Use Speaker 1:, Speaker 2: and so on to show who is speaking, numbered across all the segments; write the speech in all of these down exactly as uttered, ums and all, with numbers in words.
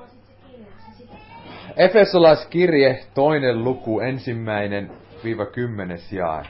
Speaker 1: Efesolaiskirje, toinen luku, ensimmäinen viiva kymmenes jae.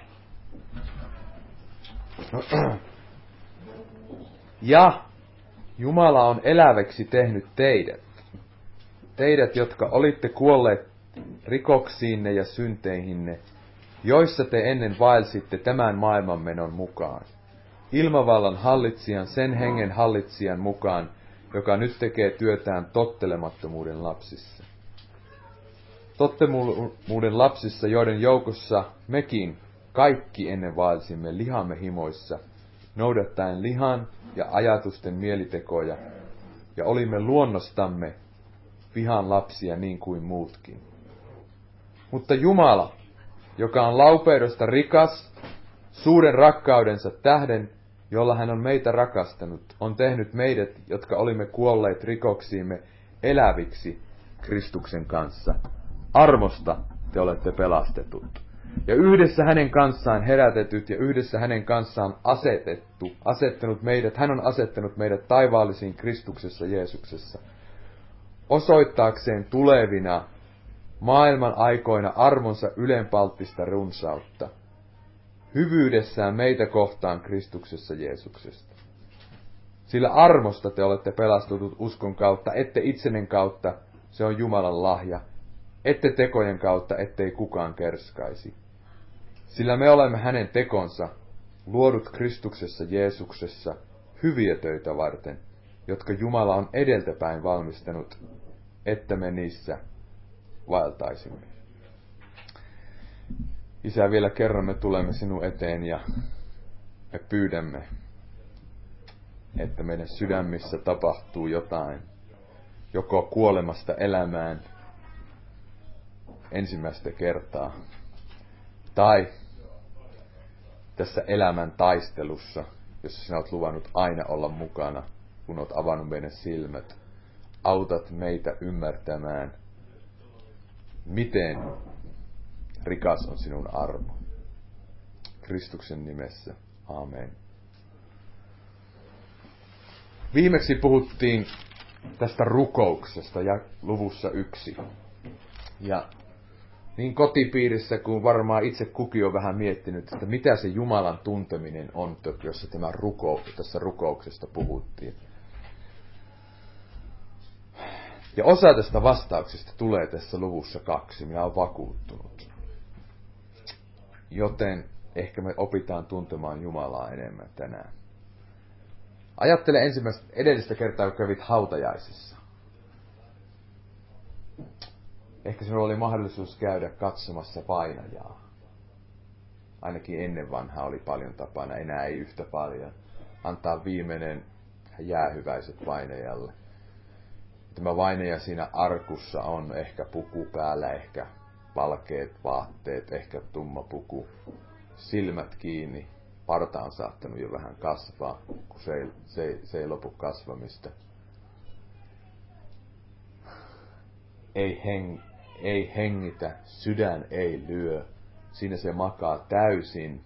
Speaker 1: Ja Jumala on eläväksi tehnyt teidät. Teidät, jotka olitte kuolleet rikoksiinne ja synteihinne, joissa te ennen vaelsitte tämän maailmanmenon mukaan. Ilmavallan hallitsijan, sen hengen hallitsijan mukaan, joka nyt tekee työtään tottelemattomuuden lapsissa. Tottelemattomuuden lapsissa, joiden joukossa mekin kaikki ennen vaelsimme lihamme himoissa, noudattaen lihan ja ajatusten mielitekoja, ja olimme luonnostamme vihan lapsia niin kuin muutkin. Mutta Jumala, joka on laupeudesta rikas, suuren rakkaudensa tähden, jolla hän on meitä rakastanut, on tehnyt meidät, jotka olimme kuolleet rikoksiimme, eläviksi Kristuksen kanssa. Armosta te olette pelastetut. Ja yhdessä hänen kanssaan herätetyt ja yhdessä hänen kanssaan asetettu, asettanut meidät, hän on asettanut meidät taivaallisiin Kristuksessa Jeesuksessa, osoittaakseen tulevina maailman aikoina armonsa ylenpalttista runsautta, hyvyydessään meitä kohtaan Kristuksessa Jeesuksesta. Sillä armosta te olette pelastetut uskon kautta, ette itsenen kautta, se on Jumalan lahja, ette tekojen kautta, ettei kukaan kerskaisi. Sillä me olemme hänen tekonsa, luodut Kristuksessa Jeesuksessa, hyviä töitä varten, jotka Jumala on edeltäpäin valmistanut, että me niissä vaeltaisimme. Isä, vielä kerran me tulemme sinun eteen ja me pyydämme, että meidän sydämissä tapahtuu jotain, joko kuolemasta elämään ensimmäistä kertaa, tai tässä elämän taistelussa, jossa sinä olet luvannut aina olla mukana, kun olet avannut meidän silmät. Autat meitä ymmärtämään, miten rikas on sinun armo. Kristuksen nimessä. Amen. Viimeksi puhuttiin tästä rukouksesta ja luvussa yksi. Ja niin kotipiirissä kuin varmaan itse kukin on vähän miettinyt, että mitä se Jumalan tunteminen on, jossa tämä ruko, tässä rukouksesta puhuttiin. Ja osa tästä vastauksesta tulee tässä luvussa kaksi, minä olen vakuuttunut. Joten ehkä me opitaan tuntemaan Jumalaa enemmän tänään. Ajattele ensimmäistä edellistä kertaa, kun kävit hautajaisissa. Ehkä sinulla oli mahdollisuus käydä katsomassa vainajaa. Ainakin ennen vanhaa oli paljon tapana, enää ei yhtä paljon. Antaa viimeinen jäähyväiset vainajalle. Tämä vainaja siinä arkussa on ehkä puku päällä, ehkä valkeat vaatteet, ehkä tumma puku, silmät kiinni. Parta on saattanut jo vähän kasvaa, kun se ei, se ei, se ei lopu kasvamista. Ei, heng, ei hengitä, sydän ei lyö. Siinä se makaa täysin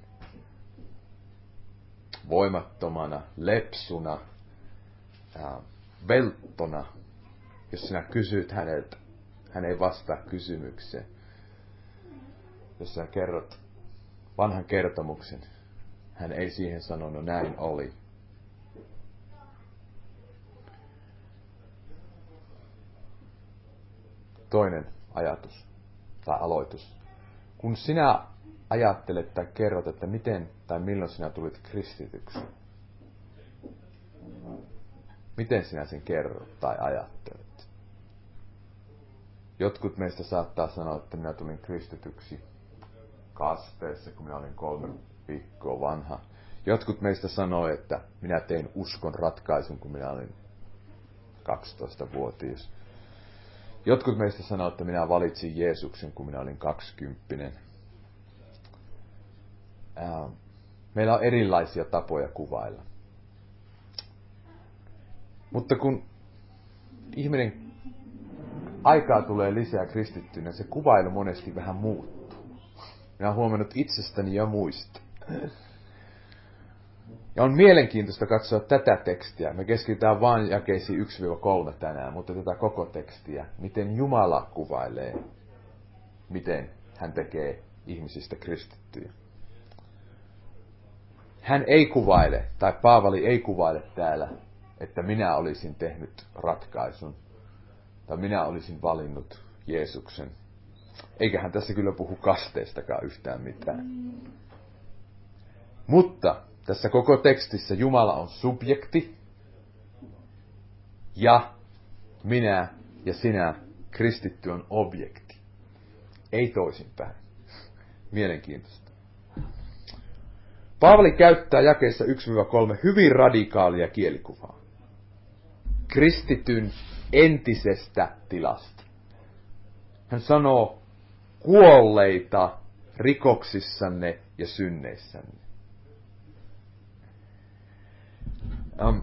Speaker 1: voimattomana, lepsuna, ää, velttona. Jos sinä kysyt häneltä, hän ei vastaa kysymykseen. Jos sinä kerrot vanhan kertomuksen, hän ei siihen sano, no näin oli. Toinen ajatus tai aloitus. Kun sinä ajattelet tai kerrot, että miten tai milloin sinä tulit kristityksi, miten sinä sen kerrot tai ajattelet? Jotkut meistä saattaa sanoa, että minä tulin kristityksi kasteessa, kun minä olin kolme viikkoa vanha. Jotkut meistä sanoo, että minä tein uskon ratkaisun, kun minä olin kaksitoistavuotias. Jotkut meistä sanoo, että minä valitsin Jeesuksen, kun minä olin kaksikymppinen. Meillä on erilaisia tapoja kuvailla. Mutta kun ihminen aikaa tulee lisää kristittynä, se kuvailu monesti vähän muuttuu. Minä olen huomannut itsestäni ja muista. Ja on mielenkiintoista katsoa tätä tekstiä. Me keskitytään vain jakeisiin yksi kolme tänään, mutta tätä koko tekstiä. Miten Jumala kuvailee, miten hän tekee ihmisistä kristittyjä. Hän ei kuvaile, tai Paavali ei kuvaile täällä, että minä olisin tehnyt ratkaisun, tai minä olisin valinnut Jeesuksen. Eikä hän tässä kyllä puhu kasteestakaan yhtään mitään. Mutta tässä koko tekstissä Jumala on subjekti, ja minä ja sinä, kristitty, on objekti. Ei toisinpäin. Mielenkiintoista. Paavali käyttää jakeessa yksi kolme hyvin radikaalia kielikuvaa. Kristityn entisestä tilasta. Hän sanoo kuolleita rikoksissanne ja synneissänne. Um,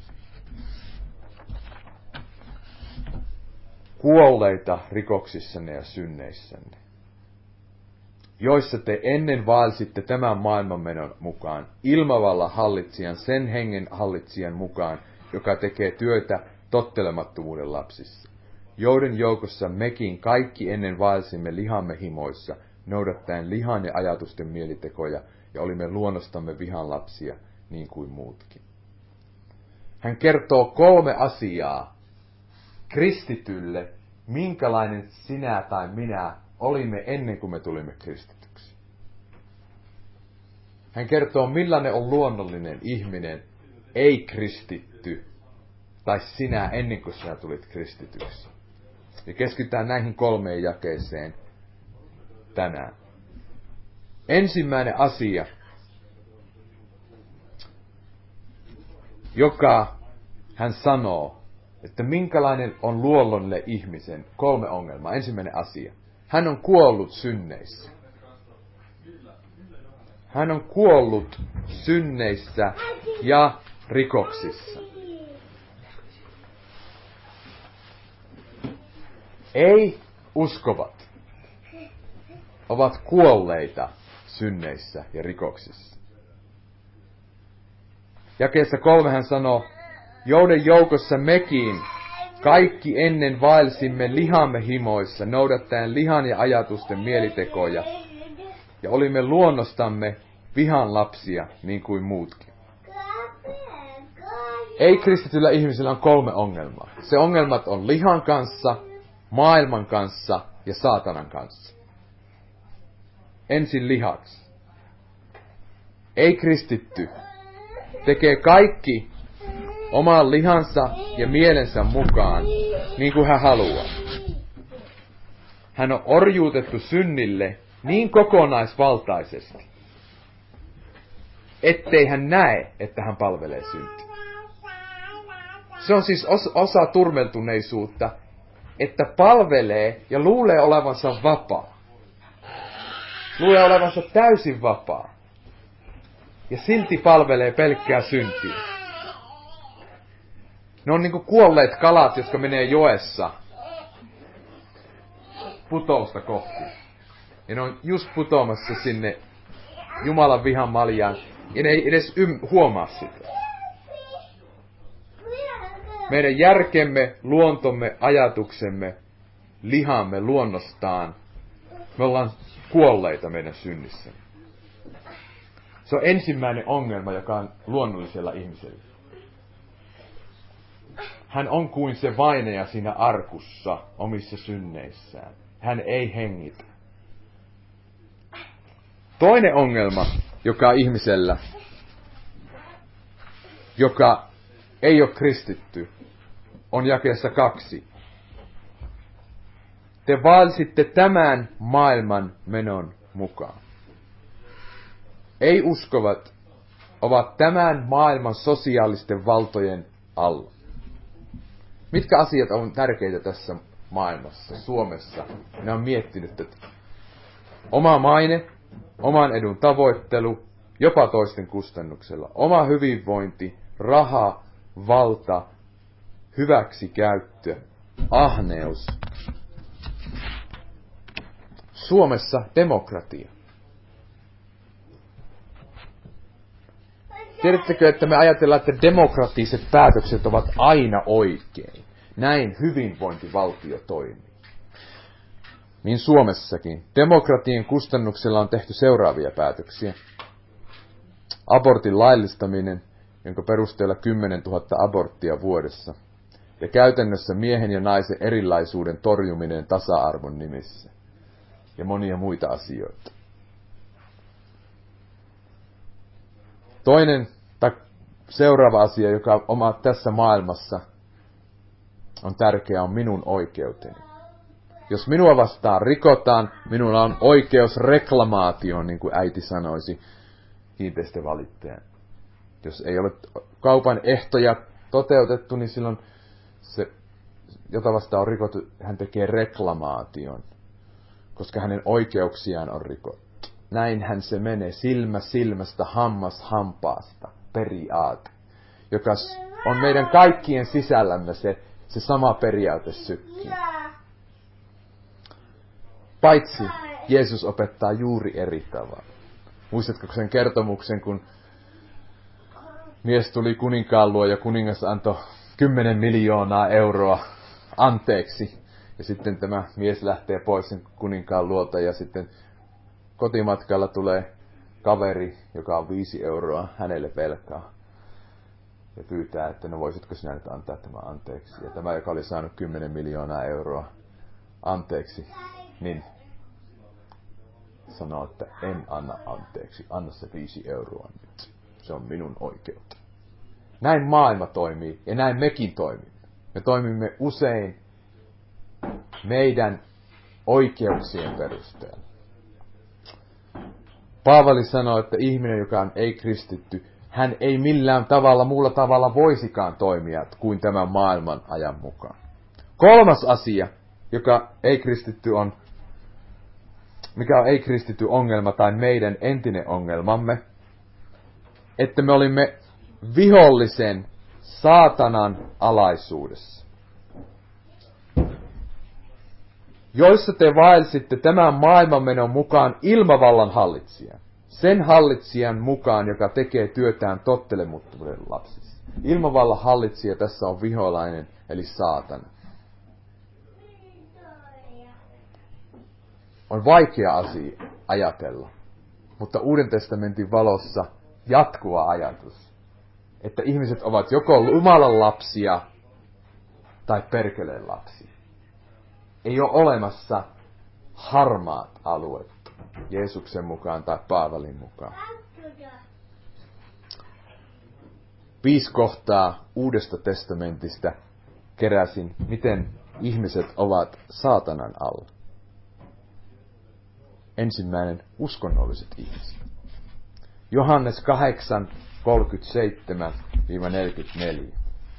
Speaker 1: kuolleita rikoksissanne ja synneissänne, joissa te ennen vaelsitte tämän maailmanmenon mukaan, ilmavalla hallitsijan, sen hengen hallitsijan mukaan, joka tekee työtä tottelemattomuuden lapsissa, joiden joukossa mekin kaikki ennen vaelsimme lihamme himoissa, noudattaen lihan ja ajatusten mielitekoja, ja olimme luonnostamme vihan lapsia, niin kuin muutkin. Hän kertoo kolme asiaa kristitylle, minkälainen sinä tai minä olimme ennen kuin me tulimme kristityksi. Hän kertoo, millainen on luonnollinen ihminen, ei-kristitty, tai sinä ennen kuin sinä tulit kristityksi. Ja keskitytään näihin kolmeen jakeeseen tänään. Ensimmäinen asia, joka hän sanoo, että minkälainen on luonnollinen ihmisen, kolme ongelmaa. Ensimmäinen asia. Hän on kuollut synneissä. Hän on kuollut synneissä ja rikoksissa. Ei uskovat ovat kuolleita synneissä ja rikoksissa. Jakeessa kolme hän sanoo, joiden joukossa mekin kaikki ennen vaelsimme lihamme himoissa, noudattaen lihan ja ajatusten mielitekoja, ja olimme luonnostamme vihan lapsia, niin kuin muutkin. Ei-kristityllä ihmisillä on kolme ongelmaa. Se ongelmat on lihan kanssa, maailman kanssa ja saatanan kanssa. Ensin lihaksi. Ei-kristitty tekee kaikki oman lihansa ja mielensä mukaan, niin kuin hän haluaa. Hän on orjuutettu synnille niin kokonaisvaltaisesti, ettei hän näe, että hän palvelee syntiä. Se on siis osa turmeltuneisuutta, että palvelee ja luulee olevansa vapaa. Luulee olevansa täysin vapaa. Ja silti palvelee pelkkää syntiä. Ne on niinku kuolleet kalat, jotka menee joessa putousta kohti. Ja ne on just putoamassa sinne Jumalan vihan maljaan. Ja ne ei edes ym- huomaa sitä. Meidän järkemme, luontomme, ajatuksemme, lihamme luonnostaan. Me ollaan kuolleita meidän synnissä. Se on ensimmäinen ongelma, joka on luonnollisella ihmisellä. Hän on kuin se vainaja siinä arkussa omissa synneissään. Hän ei hengitä. Toinen ongelma, joka on ihmisellä, joka ei ole kristitty, on jakeessa kaksi. Te vaelsitte tämän maailman menon mukaan. Ei uskovat ovat tämän maailman sosiaalisten valtojen alla. Mitkä asiat on tärkeitä tässä maailmassa, Suomessa? Minä olen miettinyt tätä. Oma maine, oman edun tavoittelu, jopa toisten kustannuksella. Oma hyvinvointi, raha, valta, hyväksikäyttö, ahneus. Suomessa demokratia. Tiedättekö, että me ajatellaan, että demokraattiset päätökset ovat aina oikein. Näin hyvinvointivaltio toimii. Niin Suomessakin. Demokratian kustannuksella on tehty seuraavia päätöksiä. Abortin laillistaminen, jonka perusteella kymmenen tuhatta aborttia vuodessa. Ja käytännössä miehen ja naisen erilaisuuden torjuminen tasa-arvon nimissä. Ja monia muita asioita. Toinen tai seuraava asia, joka oma tässä maailmassa on tärkeä, on minun oikeuteni. Jos minua vastaan rikotaan, minulla on oikeus reklamaatioon, niin kuin äiti sanoisi kiinteistövalittajan. Jos ei ole kaupan ehtoja toteutettu, niin silloin se, jota vastaan on rikottu, hän tekee reklamaation, koska hänen oikeuksiaan on rikottu. Näinhän se menee silmä silmästä, hammas hampaasta, periaate, joka on meidän kaikkien sisällämme se, se sama periaate sykkii. Paitsi Jeesus opettaa juuri eri tavalla. Muistatko sen kertomuksen, kun mies tuli kuninkaan luo ja kuningas antoi kymmenen miljoonaa euroa anteeksi. Ja sitten tämä mies lähtee pois sen kuninkaan luolta ja sitten kotimatkalla tulee kaveri, joka on viisi euroa hänelle velkaa. Ja pyytää, että no voisitko sinä nyt antaa tämä anteeksi. Ja tämä, joka oli saanut kymmenen miljoonaa euroa anteeksi, niin sanoo, että en anna anteeksi, anna se viisi euroa nyt. Se on minun oikeutta. Näin maailma toimii ja näin mekin toimimme. Me toimimme usein meidän oikeuksien perusteella. Paavali sanoo, että ihminen, joka on ei-kristitty, hän ei millään tavalla muulla tavalla voisikaan toimia kuin tämän maailman ajan mukaan. Kolmas asia, joka ei-kristitty on, mikä on ei-kristitty ongelma tai meidän entinen ongelmamme, että me olimme vihollisen saatanan alaisuudessa. Joissa te vaelsitte tämän maailmanmenon mukaan ilmavallan hallitsijan. Sen hallitsijan mukaan, joka tekee työtään tottelemattomuuden lapsissa. Ilmavallan hallitsija tässä on vihollainen, eli saatana. On vaikea asia ajatella, mutta Uuden testamentin valossa jatkuva ajatus, että ihmiset ovat joko Jumalan lapsia tai perkeleen lapsia. Ei ole olemassa harmaat alueet Jeesuksen mukaan tai Paavalin mukaan. Viisi kohtaa Uudesta testamentista keräsin, miten ihmiset ovat saatanan alla. Ensimmäinen, uskonnolliset ihmiset. Johannes kahdeksan, kolmekymmentäseitsemän neljäkymmentäneljä.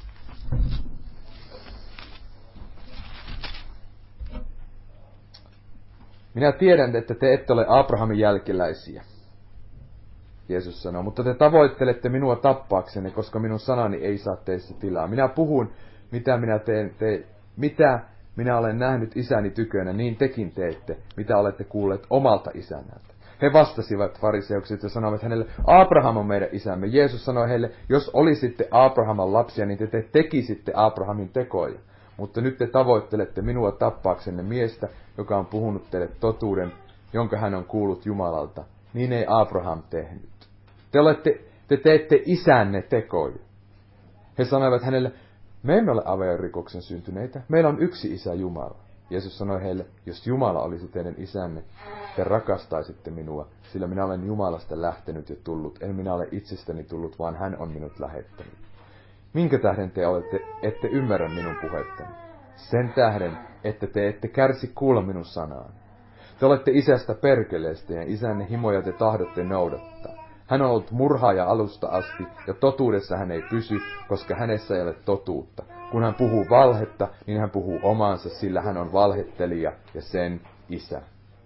Speaker 1: Minä tiedän, että te ette ole Abrahamin jälkeläisiä, Jeesus sanoo, mutta te tavoittelette minua tappaaksenne, koska minun sanani ei saa teissä tilaa. Minä puhun, mitä minä, teen, te, mitä minä olen nähnyt isäni tykönä, niin tekin teette, mitä olette kuulleet omalta isänältä. He vastasivat fariseukset ja sanoivat hänelle, Abraham on meidän isämme. Jeesus sanoi heille, jos olisitte Abrahaman lapsia, niin te, te tekisitte Abrahamin tekoja. Mutta nyt te tavoittelette minua tappaaksenne miestä, joka on puhunut teille totuuden, jonka hän on kuullut Jumalalta. Niin ei Abraham tehnyt. Te, olette, te teette isänne tekoja. He sanoivat hänelle, me emme ole aviorikoksen syntyneitä. Meillä on yksi isä Jumala. Jeesus sanoi heille, jos Jumala olisi teidän isänne, te rakastaisitte minua, sillä minä olen Jumalasta lähtenyt ja tullut. En minä ole itsestäni tullut, vaan hän on minut lähettänyt. Minkä tähden te olette, ette ymmärrä minun puhettani? Sen tähden, että te ette kärsi kuulla minun sanaan. Te olette isästä perkeleestä ja isänne himoja te tahdotte noudattaa. Hän on ollut murhaaja alusta asti ja totuudessa hän ei pysy, koska hänessä ei ole totuutta. Kun hän puhuu valhetta, niin hän puhuu omaansa, sillä hän on valhettelija ja sen isä.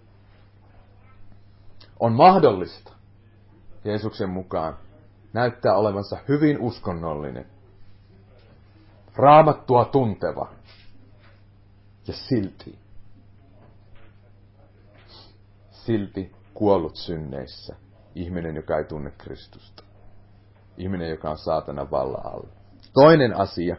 Speaker 1: On mahdollista, Jeesuksen mukaan, näyttää olevansa hyvin uskonnollinen, Raamattua tunteva ja silti, silti kuollut synneissä ihminen, joka ei tunne Kristusta. ihminen, joka on saatanan vallan alla. Toinen asia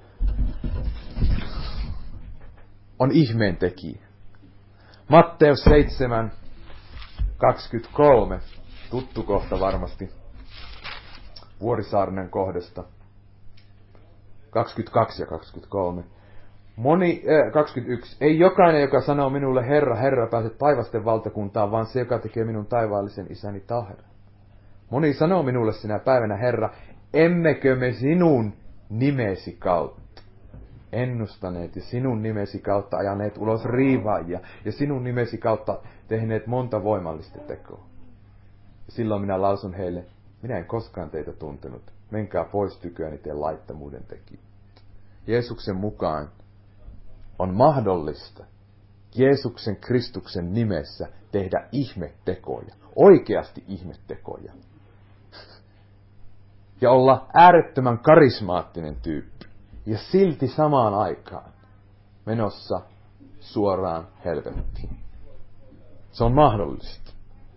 Speaker 1: on ihmeen tekijä. Matteus seitsemän kaksikymmentäkolme, tuttu kohta varmasti Vuorisaarnen kohdasta. kaksikymmentäkaksi ja kaksikymmentäkolme. Moni, äh, kaksikymmentäyksi. Ei jokainen, joka sanoo minulle Herra, Herra, pääse taivasten valtakuntaan, vaan se, joka tekee minun taivaallisen isäni tahdon. Moni sanoo minulle sinä päivänä, Herra, emmekö me sinun nimesi kautta ennustaneet ja sinun nimesi kautta ajaneet ulos riivaajia ja sinun nimesi kautta tehneet monta voimallista tekoa. Ja silloin minä lausun heille, minä en koskaan teitä tuntenut, menkää pois tyköäni te laittomuuden tekijät. Jeesuksen mukaan on mahdollista Jeesuksen Kristuksen nimessä tehdä ihmetekoja, oikeasti ihmetekoja. Ja olla äärettömän karismaattinen tyyppi. Ja silti samaan aikaan menossa suoraan helvettiin. Se on mahdollista.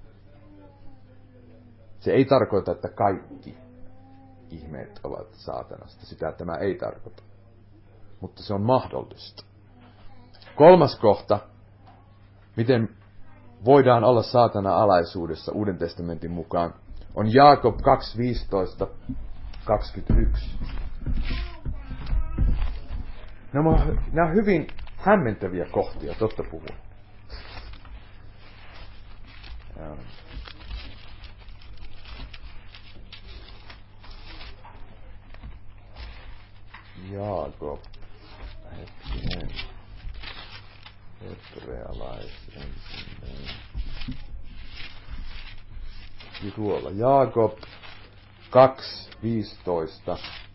Speaker 1: Se ei tarkoita, että kaikki ihmeet ovat saatanasta. Sitä tämä ei tarkoita. Mutta se on mahdollista. Kolmas kohta, miten voidaan olla saatana alaisuudessa Uuden testamentin mukaan, on Jaakob kaksi viisitoista kaksikymmentäyksi. Nämä on, nämä on hyvin hämmentäviä kohtia, totta puhuen. Jaakob, hetkinen, hebrealais ensimmäinen. Ja tuolla Jaakob kaksi viisitoista.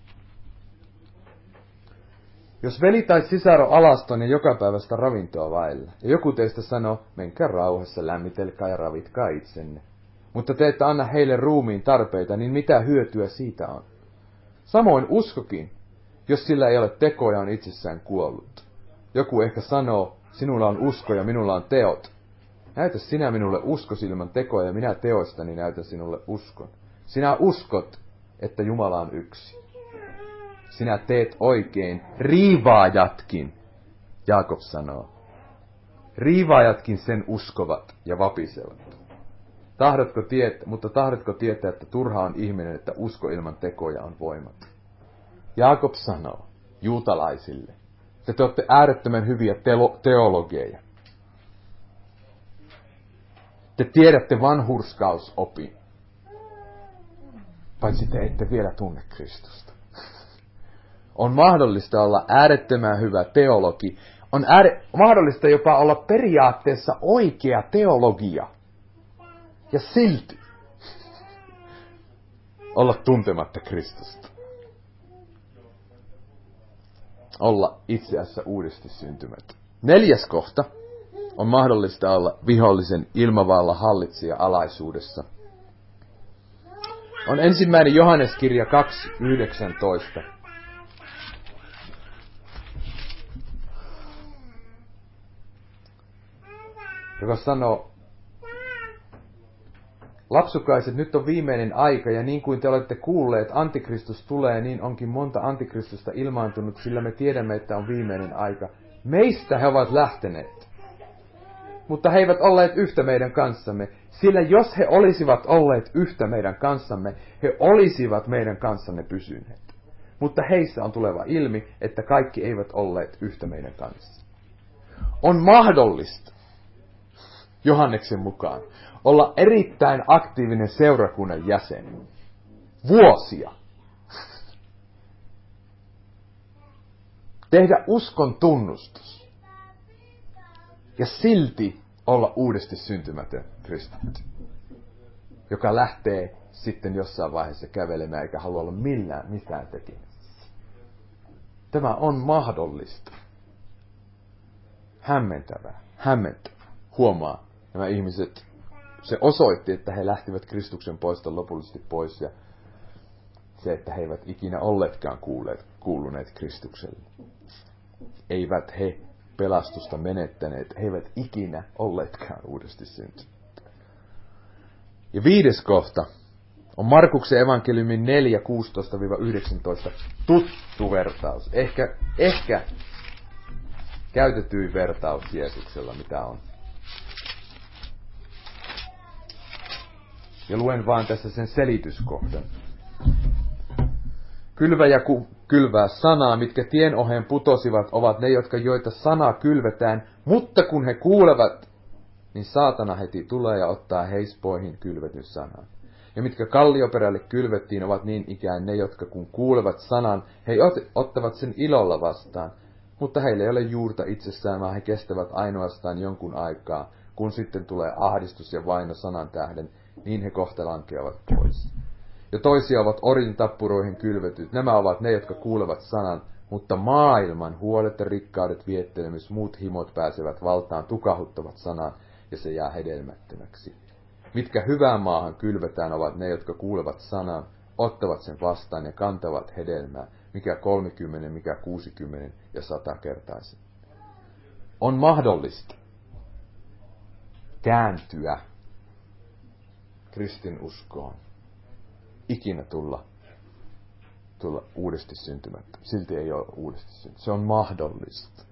Speaker 1: Jos veli tai sisar on alaston ja jokapäiväistä ravintoa vailla, ja joku teistä sanoo, menkää rauhassa, lämmitelkää ja ravitkaa itsenne, mutta te ette anna heille ruumiin tarpeita, niin mitä hyötyä siitä on? Samoin uskokin, jos sillä ei ole tekoja, on itsessään kuollut. Joku ehkä sanoo, sinulla on usko ja minulla on teot. Näytä sinä minulle uskosi ilman tekoja ja minä teoistani näytän sinulle uskon. Sinä uskot, että Jumala on yksi. Sinä teet oikein, riivaajatkin, Jaakob sanoo. Riivaajatkin sen uskovat ja vapisevat. Tahdotko tietää, mutta tahdotko tietää, että turha on ihminen, että usko ilman tekoja on voimaton. Jaakob sanoo juutalaisille, että te olette äärettömän hyviä teo- teologeja. Te tiedätte vanhurskausopin, paitsi te ette vielä tunne Kristusta. On mahdollista olla äärettömän hyvä teologi. On ääre- mahdollista jopa olla periaatteessa oikea teologia. Ja silti olla tuntematta Kristusta. Olla itse asiassa uudesti syntymätön. Neljäs kohta on mahdollista olla vihollisen ilmavalla hallitsija alaisuudessa. On ensimmäinen Johanneskirja kaksi yhdeksäntoista. Joka sanoo, lapsukaiset, nyt on viimeinen aika, ja niin kuin te olette kuulleet, antikristus tulee, niin onkin monta antikristusta ilmaantunut, sillä me tiedämme, että on viimeinen aika. Meistä he ovat lähteneet, mutta he eivät olleet yhtä meidän kanssamme, sillä jos he olisivat olleet yhtä meidän kanssamme, he olisivat meidän kanssamme pysyneet. Mutta heissä on tuleva ilmi, että kaikki eivät olleet yhtä meidän kanssa. On mahdollista, Johanneksen mukaan, olla erittäin aktiivinen seurakunnan jäsen. Vuosia. Tehdä uskon tunnustus. Ja silti olla uudesti syntymätön kristitty. Joka lähtee sitten jossain vaiheessa kävelemään eikä halua olla millään mitään tekemistä. Tämä on mahdollista. Hämmentävää. Hämmentävää. Huomaa nämä ihmiset. Se osoitti, että he lähtivät Kristuksen poista lopullisesti pois ja se, että he eivät ikinä olleetkaan kuulleet, kuuluneet Kristukselle. Eivät he pelastusta menettäneet, he eivät ikinä olleetkaan uudesti syntyneet. Ja viides kohta on Markuksen evankeliumin neljä kuusitoista yhdeksäntoista tuttu vertaus. Ehkä, ehkä käytetyin vertaus Jeesuksella, mitä on. Ja luen vaan tässä sen selityskohdan. Kylväjä ku, kylvää sanaa, mitkä tien oheen putosivat, ovat ne, jotka joita sanaa kylvetään, mutta kun he kuulevat, niin saatana heti tulee ja ottaa heispoihin kylvetyn sanan. Ja mitkä kallioperälle kylvettiin, ovat niin ikään ne, jotka kun kuulevat sanan, he ottavat sen ilolla vastaan, mutta heillä ei ole juurta itsessään, vaan he kestävät ainoastaan jonkun aikaa, kun sitten tulee ahdistus ja vaino sanan tähden, niin he kohta lankeavat pois. Ja toisia ovat orjin tappuroihin kylvetyt. Nämä ovat ne, jotka kuulevat sanan, mutta maailman huolet ja rikkaudet, viettelemys, muut himot pääsevät valtaan, tukahuttavat sanan, ja se jää hedelmättömäksi. Mitkä hyvään maahan kylvetään, ovat ne, jotka kuulevat sanan, ottavat sen vastaan ja kantavat hedelmää, mikä kolmikymmenen, mikä kuusikymmenen ja satakertaisen. On mahdollista kääntyä kristinuskoon, ikinä tulla, tulla uudesti syntymättä. Silti ei ole uudesti syntymättä. Se on mahdollista.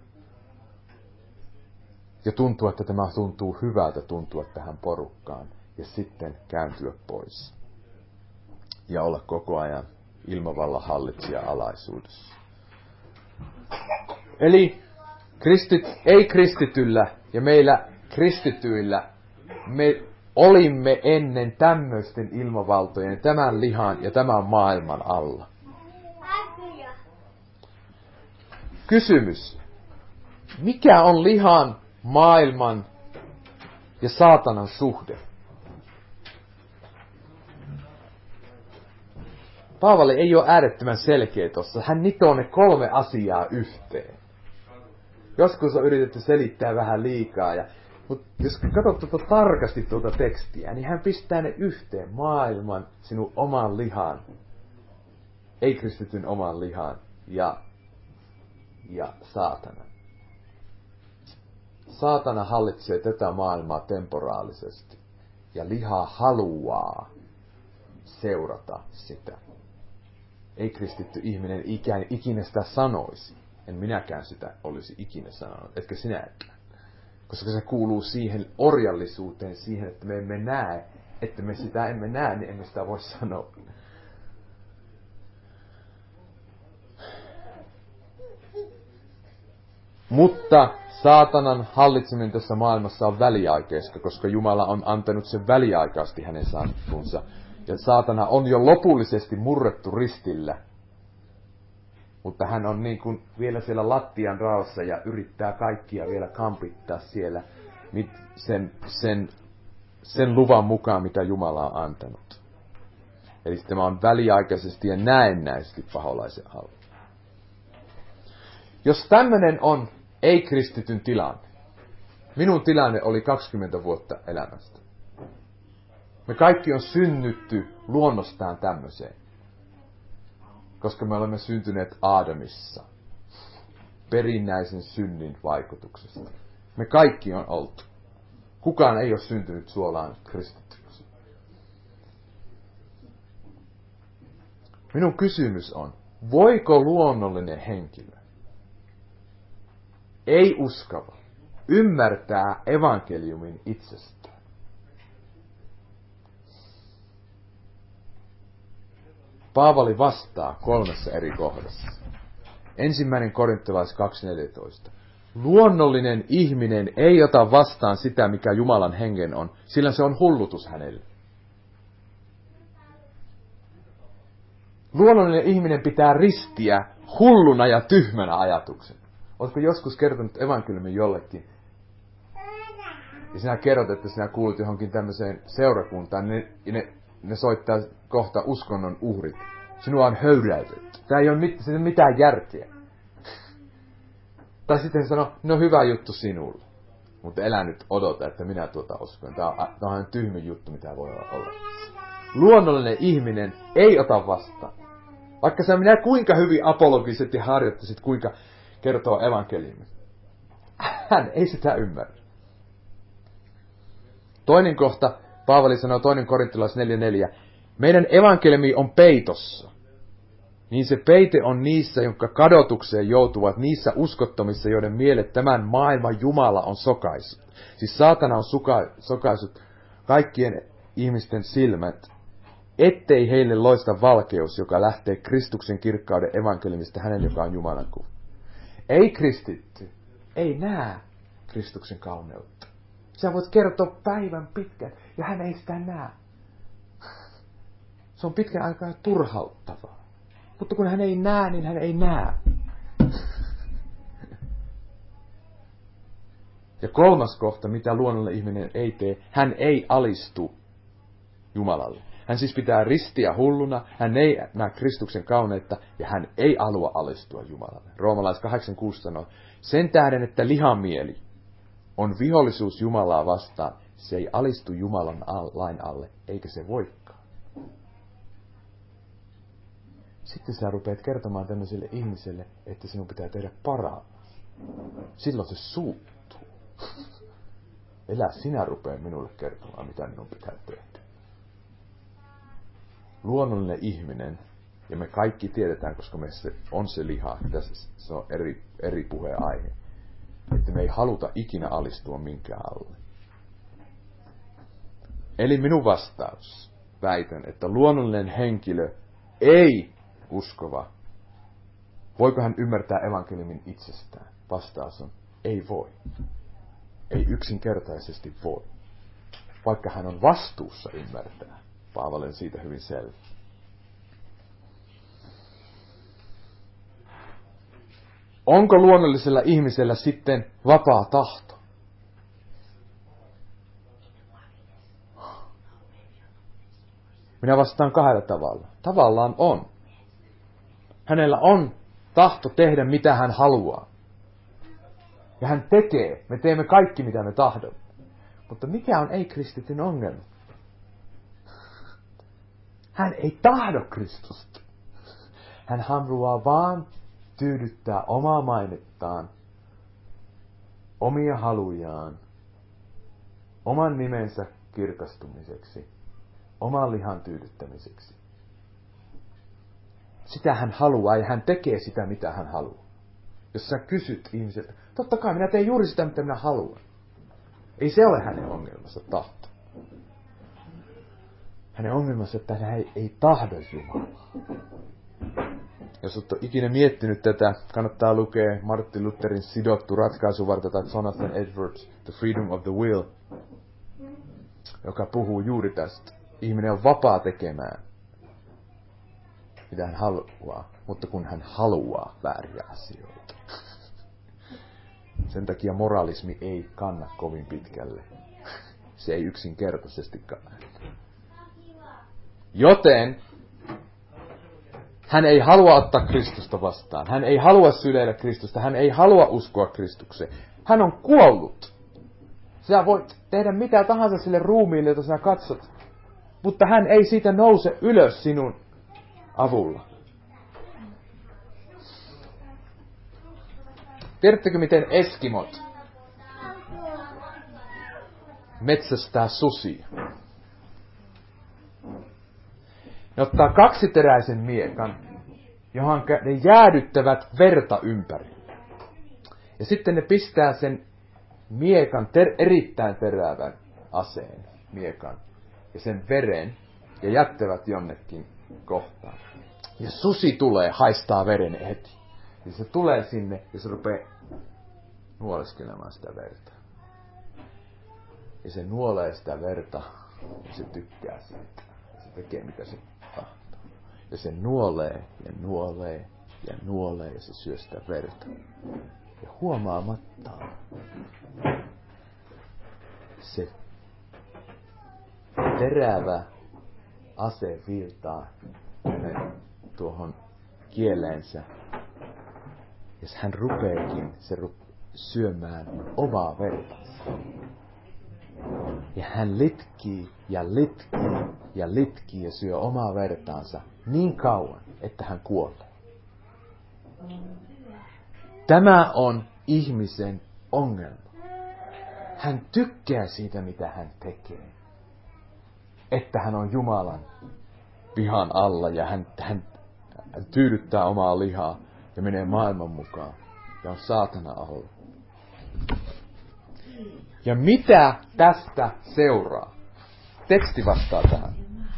Speaker 1: Ja tuntuu, että tämä tuntuu hyvältä tuntua tähän porukkaan. Ja sitten kääntyä pois. Ja olla koko ajan ilmavallan hallitsija alaisuudessa. Eli kristit, ei kristityllä ja meillä kristityillä me olimme ennen tämmöisten ilmavaltojen, tämän lihan ja tämän maailman alla. Kysymys. Mikä on lihan, maailman ja saatanan suhde? Paavali ei ole äärettömän selkeä tuossa. Hän nitoo ne kolme asiaa yhteen. Joskus on yritetty selittää vähän liikaa. Ja, mutta jos katsot tuota tarkasti tuota tekstiä, niin hän pistää ne yhteen. Maailman, sinun oman lihan, ei-kristityn oman lihan ja, ja saatana. Saatana hallitsee tätä maailmaa temporaalisesti. Ja liha haluaa seurata sitä. Ei kristitty ihminen ikään, ikinä sitä sanoisi. En minäkään sitä olisi ikinä sanonut. Etkö sinäkään? Koska se kuuluu siihen orjallisuuteen, siihen, että me emme näe. Että me sitä emme näe, niin emme sitä voi sanoa. Mutta saatanan hallitseminen tässä maailmassa on väliaikaista, koska Jumala on antanut sen väliaikaisesti hänen saattunsa. Ja saatana on jo lopullisesti murrettu ristillä. Mutta hän on niin kuin vielä siellä lattian raossa ja yrittää kaikkia vielä kampittaa siellä sen, sen, sen luvan mukaan, mitä Jumala on antanut. Eli tämä on väliaikaisesti ja näennäisesti paholaisen alla. Jos tämmöinen on ei-kristityn tilanne, minun tilanne oli kaksikymmentä vuotta elämästä. Me kaikki on synnytty luonnostaan tämmöiseen. Koska me olemme syntyneet Aadamissa. Perinnäisen synnin vaikutuksesta. Me kaikki on oltu. Kukaan ei ole syntynyt suolaan kristityksi. Minun kysymys on, voiko luonnollinen henkilö, ei uskova, ymmärtää evankeliumin itsestään? Paavali vastaa kolmessa eri kohdassa. Ensimmäinen Korintolais kaksi neljätoista. Luonnollinen ihminen ei ota vastaan sitä, mikä Jumalan hengen on, sillä se on hullutus hänelle. Luonnollinen ihminen pitää ristiä hulluna ja tyhmänä ajatuksen. Oletko joskus kertonut evankeliumin jollekin? Ja sinä kerrot, että sinä kuulut johonkin tämmöiseen seurakuntaan, niin ne, ne, ne soittaa kohta uskonnon uhrit. Sinua on höyräytetty. Tämä ei ole mit, ei ole mitään järkeä. Tai sitten sanoo, no hyvä juttu sinulle. Mutta elä nyt odota, että minä tuota uskon. Tämä on, tämä on tyhmin juttu, mitä voi olla. Luonnollinen ihminen ei ota vastaan. Vaikka sä minä kuinka hyvin apologisesti harjoittaisit, kuinka kertoo evankeliumin. Hän ei sitä ymmärrä. Toinen kohta, Paavali sanoo toinen Korintolais neljä neljä. meidän evankeliumi on peitossa, niin se peite on niissä, jotka kadotukseen joutuvat, niissä uskottomissa, joiden mielet tämän maailman Jumala on sokaisut. Siis saatana on suka, sokaisut kaikkien ihmisten silmät, ettei heille loista valkeus, joka lähtee Kristuksen kirkkauden evankeliumista hänen, joka on Jumalan kuva. Ei kristitty, ei näe Kristuksen kauneutta. Sä voit kertoa päivän pitkän, ja hän ei sitä näe. Se on pitkän aikaa turhauttavaa. Mutta kun hän ei näe, niin hän ei näe. Ja kolmas kohta, mitä luonnollinen ihminen ei tee, hän ei alistu Jumalalle. Hän siis pitää ristiä hulluna, hän ei näe Kristuksen kauneutta ja hän ei halua alistua Jumalalle. Roomalais kahdeksan kuusi sanoo, sen tähden, että lihamieli on vihollisuus Jumalaa vastaan, se ei alistu Jumalan lain alle, eikä se voikaan. Sitten sä rupeat kertomaan tämmöiselle ihmiselle, että sinun pitää tehdä parannus. Silloin se suuttuu. Elä sinä rupea minulle kertomaan, mitä minun pitää tehdä. Luonnollinen ihminen, ja me kaikki tiedetään, koska meissä on se liha, tässä se on eri, eri puheenaihe, että me ei haluta ikinä alistua minkään alle. Eli minun vastaus, väitän, että luonnollinen henkilö ei uskova. Voiko hän ymmärtää evankeliumin itsestään? Vastaus on, ei voi. Ei yksinkertaisesti voi. Vaikka hän on vastuussa ymmärtää. Paavali on siitä hyvin selvä. Onko luonnollisella ihmisellä sitten vapaa tahto? Minä vastaan kahdella tavalla. Tavallaan on. Hänellä on tahto tehdä mitä hän haluaa. Ja hän tekee. Me teemme kaikki mitä me tahdomme. Mutta mikä on ei-kristityn ongelma? Hän ei tahdo Kristusta. Hän haluaa vaan tyydyttää omaa mainettaan, omia halujaan, oman nimensä kirkastumiseksi, oman lihan tyydyttämiseksi. Sitä hän haluaa ja hän tekee sitä, mitä hän haluaa. Jos sä kysyt ihmiseltä, totta kai minä teen juuri sitä, mitä minä haluan. Ei se ole hänen ongelmansa tahto. Hänen ongelmansa, että hän ei, ei tahdo Jumalaa. Jos olet ikinä miettinyt tätä, kannattaa lukea Martin Lutherin sidottu ratkaisuvarta tai Jonathan Edwards, The Freedom of the Will, joka puhuu juuri tästä. Ihminen on vapaa tekemään, mitä hän haluaa, mutta kun hän haluaa vääriä asioita. Sen takia moralismi ei kanna kovin pitkälle. Se ei yksinkertaisesti kanna. Joten hän ei halua ottaa Kristusta vastaan. Hän ei halua syleillä Kristusta. Hän ei halua uskoa Kristukseen. Hän on kuollut. Sä voit tehdä mitä tahansa sille ruumiille, jota sä katsot. Mutta hän ei siitä nouse ylös sinun avulla. Tiedättekö miten eskimot metsästää susia? Ne ottaa kaksiteräisen miekan, johon ne jäädyttävät verta ympäri. Ja sitten ne pistää sen miekan, ter- erittäin terävän aseen miekan, ja sen veren, ja jättävät jonnekin kohtaan. Ja susi tulee, haistaa veren heti. Ja se tulee sinne, ja se rupeaa nuoleskelemaan sitä verta. Ja se nuolee sitä verta, ja se tykkää siitä. Se tekee mitä se tahtoo. Ja se nuolee, ja nuolee, ja nuolee, ja se syö sitä verta. Ja huomaamattaan se terävä ase virtaa tuohon kieleensä. Ja hän rupeekin se rupe- syömään omaa vertansa. Ja hän litkii ja litkii ja litkii ja syö omaa vertaansa niin kauan, että hän kuolee. Tämä on ihmisen ongelma. Hän tykkää siitä, mitä hän tekee. Että hän on Jumalan vihan alla ja hän, hän, hän tyydyttää omaa lihaa ja menee maailman mukaan ja on saatana alla. Ja mitä tästä seuraa? Teksti vastaa tähän.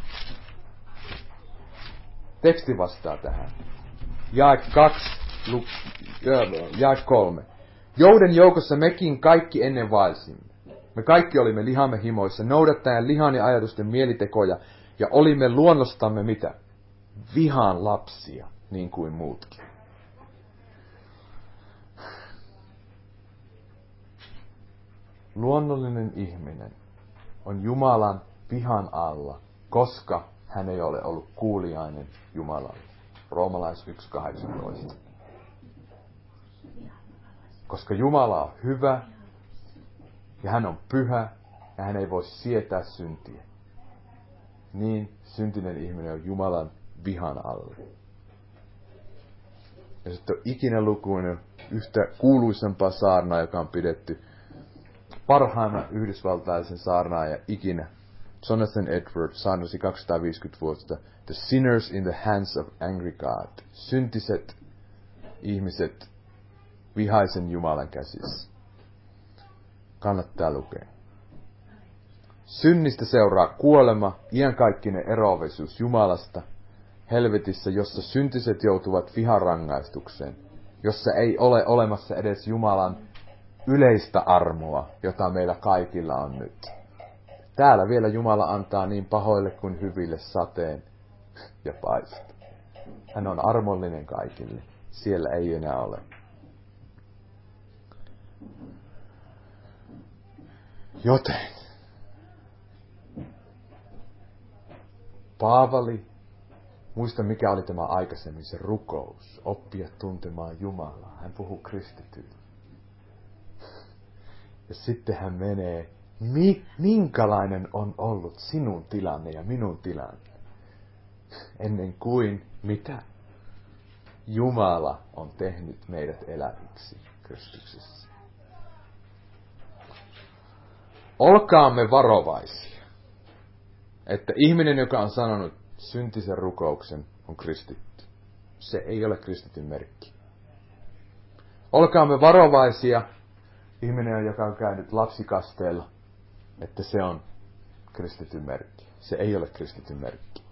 Speaker 1: Teksti vastaa tähän. Jae kaksi, jae kolme. Jouden joukossa mekin kaikki ennen vaelsimme. Me kaikki olimme lihamme himoissa, noudattaen lihan ja ajatusten mielitekoja, ja olimme luonnostamme mitä? Vihan lapsia, niin kuin muutkin. Luonnollinen ihminen on Jumalan vihan alla, koska hän ei ole ollut kuuliainen Jumalalle. Roomalais yksi kahdeksantoista. Koska Jumala on hyvä ja hän on pyhä ja hän ei voi sietää syntiä. Niin syntinen ihminen on Jumalan vihan alla. Ja sitten on ikinä lukuinen yhtä kuuluisempaa saarnaa, joka on pidetty parhaimman yhdysvaltaisen saarnaaja ikinä. Jonathan Edwards saarnasi kaksisataaviisikymmentä vuotta. The sinners in the hands of angry God. Syntiset ihmiset vihaisen Jumalan käsissä. Kannattaa lukea. Synnistä seuraa kuolema, iankaikkinen eroavaisuus Jumalasta, helvetissä, jossa syntiset joutuvat viharangaistukseen, jossa ei ole olemassa edes Jumalan yleistä armoa, jota meillä kaikilla on nyt. Täällä vielä Jumala antaa niin pahoille kuin hyville sateen ja paiston. Hän on armollinen kaikille. Siellä ei enää ole. Joten Paavali, muista mikä oli tämä aikaisemmin se rukous, oppia tuntemaan Jumalaa. Hän puhuu kristityille. Ja sitten hän menee, minkälainen on ollut sinun tilanne ja minun tilanne. Ennen kuin mitä Jumala on tehnyt meidät eläviksi Kristuksessa. Olkaamme varovaisia, että ihminen, joka on sanonut syntisen rukouksen, on kristitty. Se ei ole kristityn merkki. Olkaamme varovaisia, ihminen, joka on käynyt lapsikasteella, että se on kristityn merkki. Se ei ole kristityn merkki.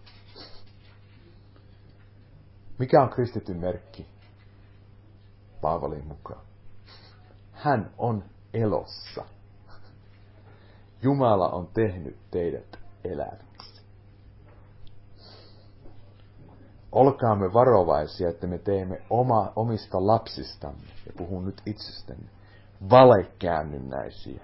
Speaker 1: Mikä on kristityn merkki? Paavalin mukaan. Hän on elossa. Jumala on tehnyt teidät eläviksi. Olkaamme varovaisia, että me teemme oma, omista lapsistamme, ja puhun nyt itsestämme, valekäännynnäisiä.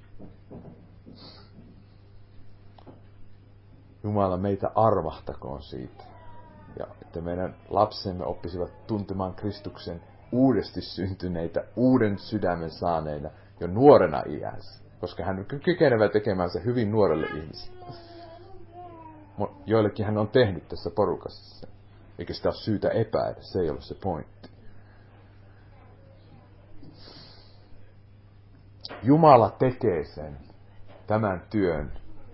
Speaker 1: Jumala meitä armahtakoon siitä. Ja että meidän lapsemme oppisivat tuntemaan Kristuksen uudesti syntyneitä, uuden sydämen saaneina jo nuorena iässä. Koska hän on kykenevä tekemään se hyvin nuorelle ihmiselle. Joillekin hän on tehnyt tässä porukassa. Eikä sitä ole syytä epäillä, se ei ole se pointti. Jumala tekee sen, tämän työn,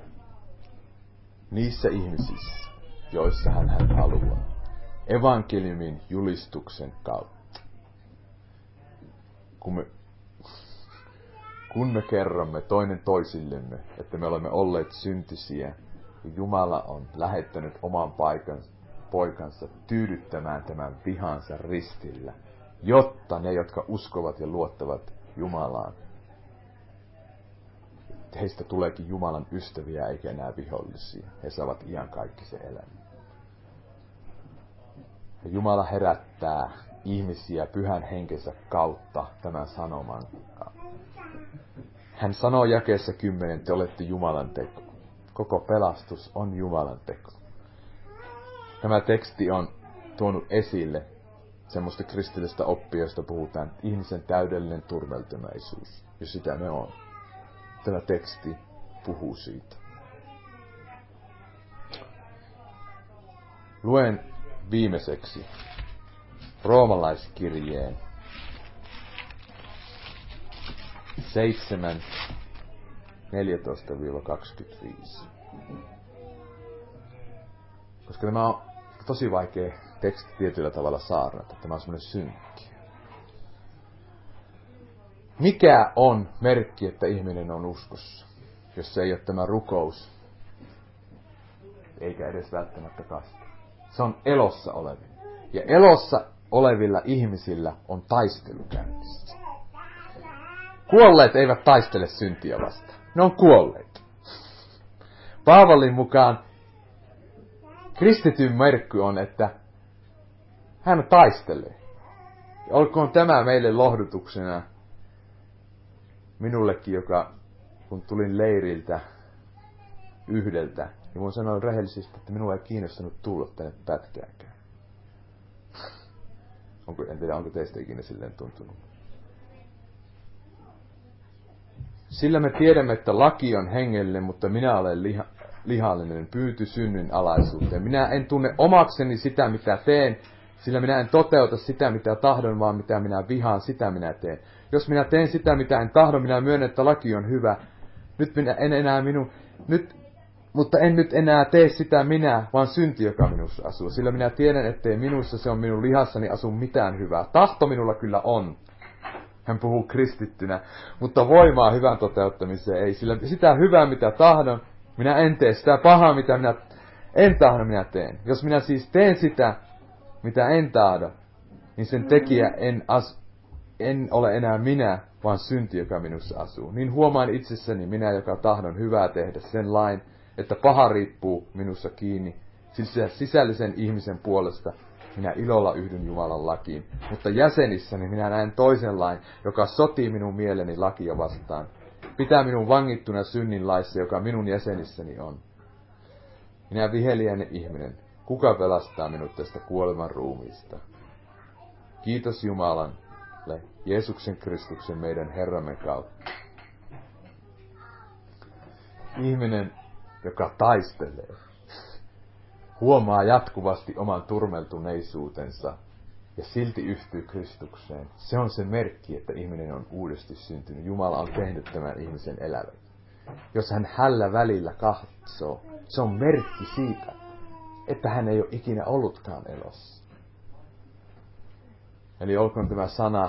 Speaker 1: niissä ihmisissä, joissa hän, hän haluaa. Evankeliumin julistuksen kautta. Kun me, kun me kerromme toinen toisillemme, että me olemme olleet syntisiä, ja Jumala on lähettänyt oman paikansa, poikansa tyydyttämään tämän vihansa ristillä, jotta ne, jotka uskovat ja luottavat Jumalaan, heistä tuleekin Jumalan ystäviä eikä enää vihollisia. He saavat iankaikkisen elämän. Ja Jumala herättää ihmisiä pyhän henkensä kautta tämän sanoman. Hän sanoo jakeessa kymmenen, te olette Jumalan teko. Koko pelastus on Jumalan teko. Tämä teksti on tuonut esille semmoista kristillistä oppia, josta puhutaan, ihmisen täydellinen turmeltuneisuus. Ja sitä me on. Tämä teksti puhuu siitä. Luen viimeiseksi roomalaiskirjeen seitsemän, neljätoista kaksikymmentäviisi. Koska tämä on tosi vaikea teksti tietyllä tavalla saarnata. Tämä on semmoinen synkki. Mikä on merkki, että ihminen on uskossa, jos se ei ole tämä rukous, eikä edes välttämättä kaste? Se on elossa olevilla. Ja elossa olevilla ihmisillä on taistelu käynnissä. Kuolleet eivät taistele syntiä vastaan. Ne on kuolleet. Paavalin mukaan kristityn merkky on, että hän taistelee. Ja olkoon tämä meille lohdutuksena minullekin, joka kun tulin leiriltä yhdeltä, niin voin sanoa rehellisesti, että minua ei kiinnostanut tulla tänne pätkääkään. Onko, en tiedä, onko teistä ikinä silleen tuntunut. Sillä me tiedämme, että laki on hengellinen, mutta minä olen liha, lihallinen, pyyty synnyn alaisuuteen. Minä en tunne omakseni sitä, mitä teen, sillä minä en toteuta sitä, mitä tahdon, vaan mitä minä vihaan, sitä minä teen. Jos minä teen sitä, mitä en tahdo, minä myönnän, että laki on hyvä. Nyt minä en enää minun, nyt, mutta en nyt enää tee sitä minä, vaan synti, joka minussa asuu. Sillä minä tiedän, ettei minussa, se on minun lihassani, asu mitään hyvää. Tahto minulla kyllä on. Hän puhuu kristittynä, mutta voimaa hyvän toteuttamiseen ei. Sillä sitä hyvää, mitä tahdon, minä en tee. Sitä pahaa, mitä minä en tahdo, minä teen. Jos minä siis teen sitä, mitä en tahdo, niin sen tekijä en, as, en ole enää minä, vaan synti, joka minussa asuu. Niin huomaan itsessäni minä, joka tahdon hyvää tehdä sen lain, että paha riippuu minussa kiinni. Sillä sisällisen ihmisen puolesta minä ilolla yhdyn Jumalan lakiin. Mutta jäsenissäni minä näen toisen lain, joka sotii minun mieleni lakia vastaan. Pitää minun vangittuna synnin laissa, joka minun jäsenissäni on. Minä viheliäinen ihminen. Kuka pelastaa minut tästä kuoleman ruumiista? Kiitos Jumalalle, Jeesuksen Kristuksen meidän Herramme kautta. Ihminen, joka taistelee, huomaa jatkuvasti oman turmeltuneisuutensa ja silti yhtyy Kristukseen. Se on se merkki, että ihminen on uudesti syntynyt. Jumala on tehnyt tämän ihmisen elävän. Jos hän hällä välillä katsoo, se on merkki siitä, että hän ei ole ikinä ollutkaan elossa. Eli olkoon tämä sana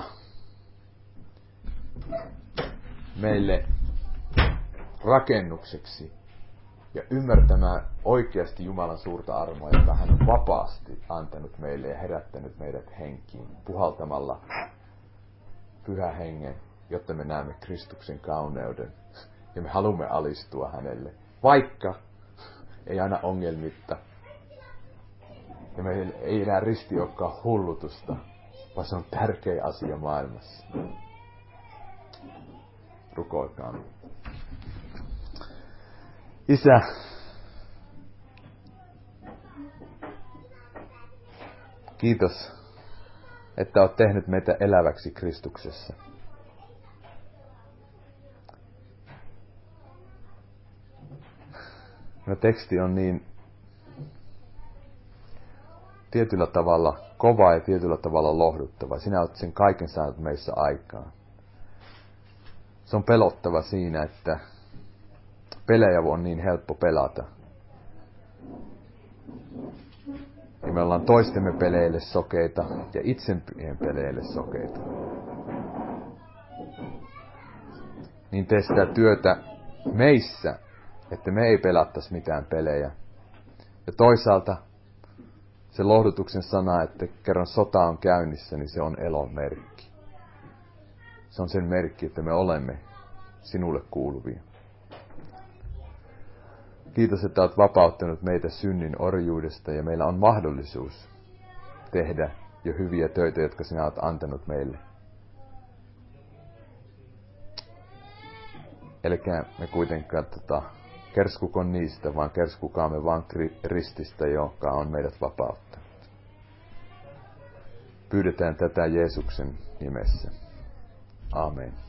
Speaker 1: meille rakennukseksi ja ymmärtämään oikeasti Jumalan suurta armoa, jota hän on vapaasti antanut meille ja herättänyt meidät henkiin puhaltamalla Pyhän Hengen, jotta me näemme Kristuksen kauneuden ja me haluamme alistua hänelle, vaikka ei aina ongelmitta. Ja meillä ei enää risti olekaan hullutusta, vaan se on tärkeä asia maailmassa. Rukoilkaamme. Isä, kiitos, että olet tehnyt meitä eläväksi Kristuksessa. No, teksti on niin tietyllä tavalla kova ja tietyllä tavalla lohduttava. Sinä olet sen kaiken saanut meissä aikaan. Se on pelottava siinä, että pelejä on niin helppo pelata. Ja me ollaan toistemme peleille sokeita ja itsempien peleille sokeita. Niin tee sitä työtä meissä, että me ei pelattaisi mitään pelejä. Ja toisaalta se lohdutuksen sana, että kerran sota on käynnissä, niin se on elon merkki. Se on sen merkki, että me olemme sinulle kuuluvia. Kiitos, että olet vapauttanut meitä synnin orjuudesta ja meillä on mahdollisuus tehdä jo hyviä töitä, jotka sinä olet antanut meille. Elikkä me kuitenkaan tota, kerskukon niistä, vaan kerskukaamme vaan rististä, joka on meidät vapauttanut. Pyydetään tätä Jeesuksen nimessä. Amen.